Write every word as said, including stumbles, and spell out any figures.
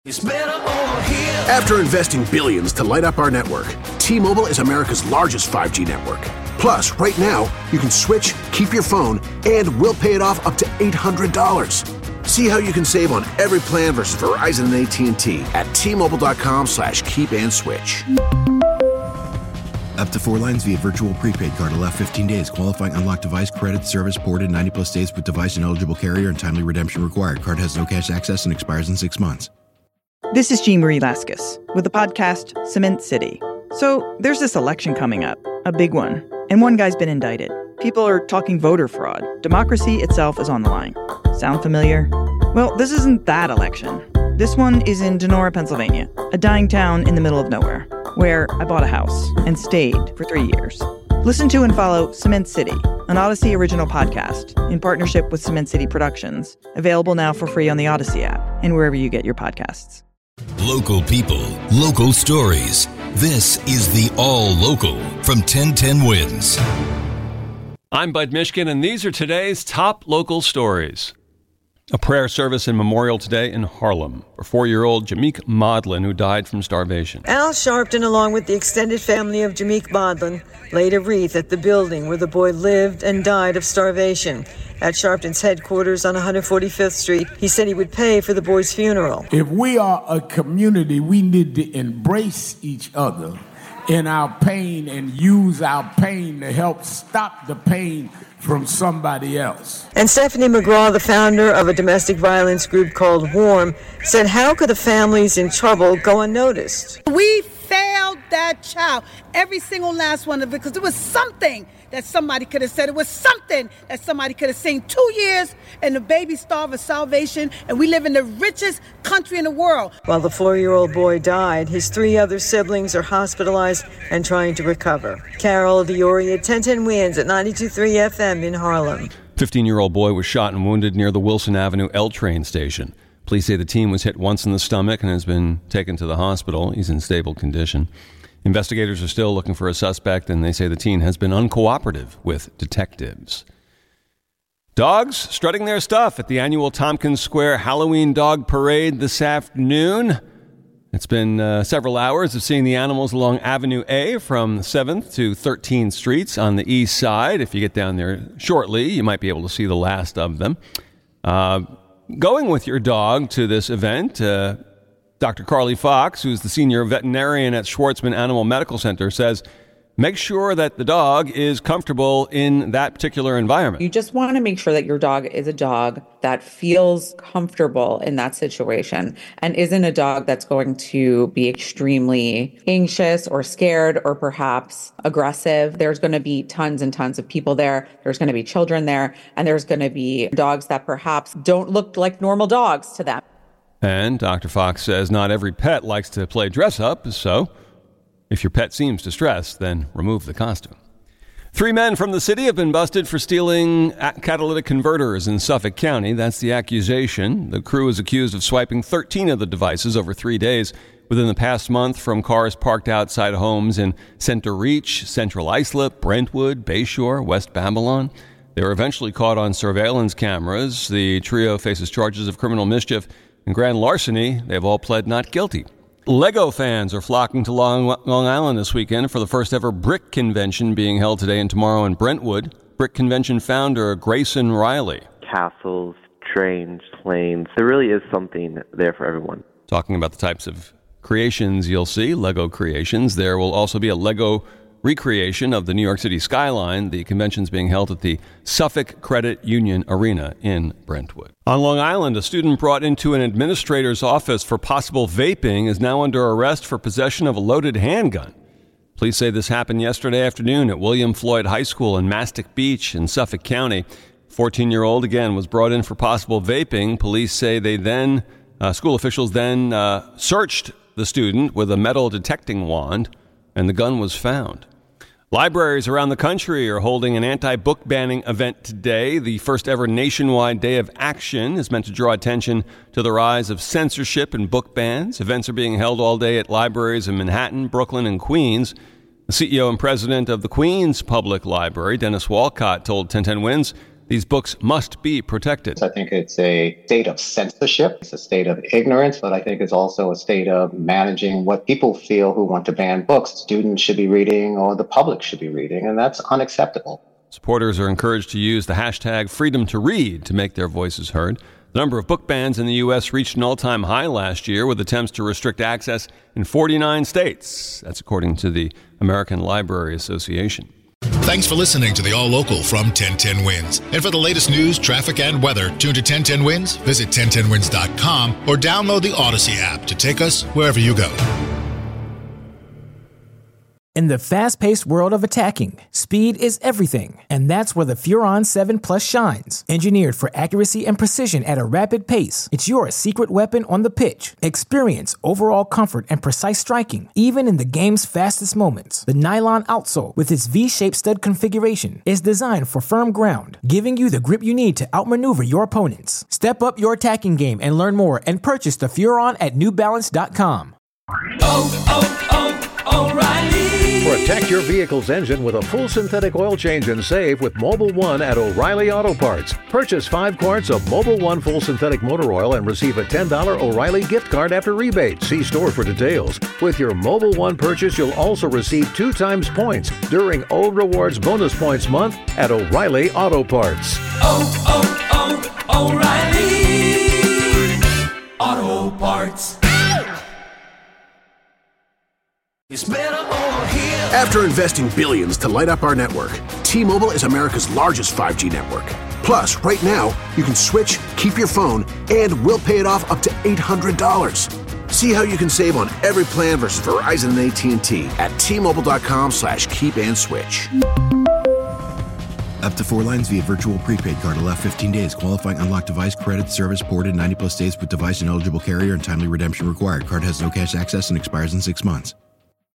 It's better over here. After investing billions to light up our network, T-Mobile is America's largest five G network. Plus, right now, you can switch, keep your phone, and we'll pay it off up to eight hundred dollars. See how you can save on every plan versus Verizon and A T and T at T-Mobile.com slash keep and switch. Up to four lines via virtual prepaid card. Allow fifteen days. Qualifying unlocked device. Credit service ported ninety plus days with device and eligible carrier and timely redemption required. Card has no cash access and expires in six months. This is Jean Marie Laskus with the podcast Cement City. So there's this election coming up, a big one, and one guy's been indicted. People are talking voter fraud. Democracy itself is on the line. Sound familiar? Well, this isn't that election. This one is in Donora, Pennsylvania, a dying town in the middle of nowhere, where I bought a house and stayed for three years. Listen to and follow Cement City, an Odyssey original podcast in partnership with Cement City Productions, available now for free on the Odyssey app and wherever you get your podcasts. Local people, local stories. This is the All Local from ten ten Wins. I'm Bud Mishkin, and these are today's top local stories. A prayer service and memorial today in Harlem for four-year-old Jameek Maudlin, who died from starvation. Al Sharpton, along with the extended family of Jameek Maudlin, laid a wreath at the building where the boy lived and died of starvation. At Sharpton's headquarters on one forty-fifth Street, he said he would pay for the boy's funeral. If we are a community, we need to embrace each other in our pain and use our pain to help stop the pain from somebody else. And Stephanie McGraw, the founder of a domestic violence group called WARM, said, how could the families in trouble go unnoticed? We failed that child, every single last one of it, because it was something that somebody could have said. It was something that somebody could have seen. Two years and the baby starved of starvation, and we live in the richest country in the world. While the four-year-old boy died, his three other siblings are hospitalized and trying to recover. Carol Diori, ten ten Wins at ninety-two point three F M in Harlem. fifteen-year-old boy was shot and wounded near the Wilson Avenue L train station. Police say the teen was hit once in the stomach and has been taken to the hospital. He's in stable condition. Investigators are still looking for a suspect, and they say the teen has been uncooperative with detectives. Dogs strutting their stuff at the annual Tompkins Square Halloween Dog Parade this afternoon. It's been uh, several hours of seeing the animals along Avenue A from seventh to thirteenth Streets on the east side. If you get down there shortly, you might be able to see the last of them. Uh, going with your dog to this event, uh, Doctor Carly Fox, who's the senior veterinarian at Schwartzman Animal Medical Center, says make sure that the dog is comfortable in that particular environment. You just want to make sure that your dog is a dog that feels comfortable in that situation and isn't a dog that's going to be extremely anxious or scared or perhaps aggressive. There's going to be tons and tons of people there. There's going to be children there, and there's going to be dogs that perhaps don't look like normal dogs to them. And Doctor Fox says not every pet likes to play dress-up, so if your pet seems distressed, then remove the costume. Three men from the city have been busted for stealing catalytic converters in Suffolk County. That's the accusation. The crew is accused of swiping thirteen of the devices over three days within the past month from cars parked outside homes in Center Reach, Central Islip, Brentwood, Bayshore, West Babylon. They were eventually caught on surveillance cameras. The trio faces charges of criminal mischief and grand larceny. They've all pled not guilty. Lego fans are flocking to Long, Long Island this weekend for the first ever Brick Convention being held today and tomorrow in Brentwood. Brick Convention founder Grayson Riley. Castles, trains, planes. There really is something there for everyone. Talking about the types of creations you'll see, Lego creations. There will also be a Lego recreation of the New York City skyline. The convention's being held at the Suffolk Credit Union Arena in Brentwood. On Long Island, a student brought into an administrator's office for possible vaping is now under arrest for possession of a loaded handgun. Police say this happened yesterday afternoon at William Floyd High School in Mastic Beach in Suffolk County. fourteen-year-old, again, was brought in for possible vaping. Police say they then, uh, school officials then uh, searched the student with a metal detecting wand, and the gun was found. Libraries around the country are holding an anti-book banning event today. The first ever nationwide day of action is meant to draw attention to the rise of censorship and book bans. Events are being held all day at libraries in Manhattan, Brooklyn, and Queens. The C E O and president of the Queens Public Library, Dennis Walcott, told ten ten Wins These books must be protected. I think it's a state of censorship. It's a state of ignorance, but I think it's also a state of managing what people feel who want to ban books. Students should be reading or the public should be reading, and that's unacceptable. Supporters are encouraged to use the hashtag freedom to read to make their voices heard. The number of book bans in the U S reached an all-time high last year with attempts to restrict access in forty-nine states. That's according to the American Library Association. Thanks for listening to the All Local from ten ten Wins. And for the latest news, traffic, and weather, tune to ten ten Wins, visit ten ten wins dot com, or download the Odyssey app to take us wherever you go. In the fast-paced world of attacking, speed is everything, and that's where the Furon seven Plus shines. Engineered for accuracy and precision at a rapid pace, it's your secret weapon on the pitch. Experience overall comfort and precise striking, even in the game's fastest moments. The nylon outsole, with its V-shaped stud configuration, is designed for firm ground, giving you the grip you need to outmaneuver your opponents. Step up your attacking game and learn more and purchase the Furon at new balance dot com. Oh, oh, oh, O'Reilly! Protect your vehicle's engine with a full synthetic oil change and save with Mobil one at O'Reilly Auto Parts. Purchase five quarts of Mobil one full synthetic motor oil and receive a ten dollars O'Reilly gift card after rebate. See store for details. With your Mobil one purchase, you'll also receive two times points during O Rewards Bonus Points Month at O'Reilly Auto Parts. Oh, oh, oh, O'Reilly Auto Parts. It's better over here. After investing billions to light up our network, T-Mobile is America's largest five G network. Plus, right now, you can switch, keep your phone, and we'll pay it off up to eight hundred dollars. See how you can save on every plan versus Verizon and A T and T at T-Mobile.com slash keep and switch. Up to four lines via virtual prepaid card. Allow fifteen days. Qualifying unlocked device credit service ported ninety plus days with device and eligible carrier and timely redemption required. Card has no cash access and expires in six months.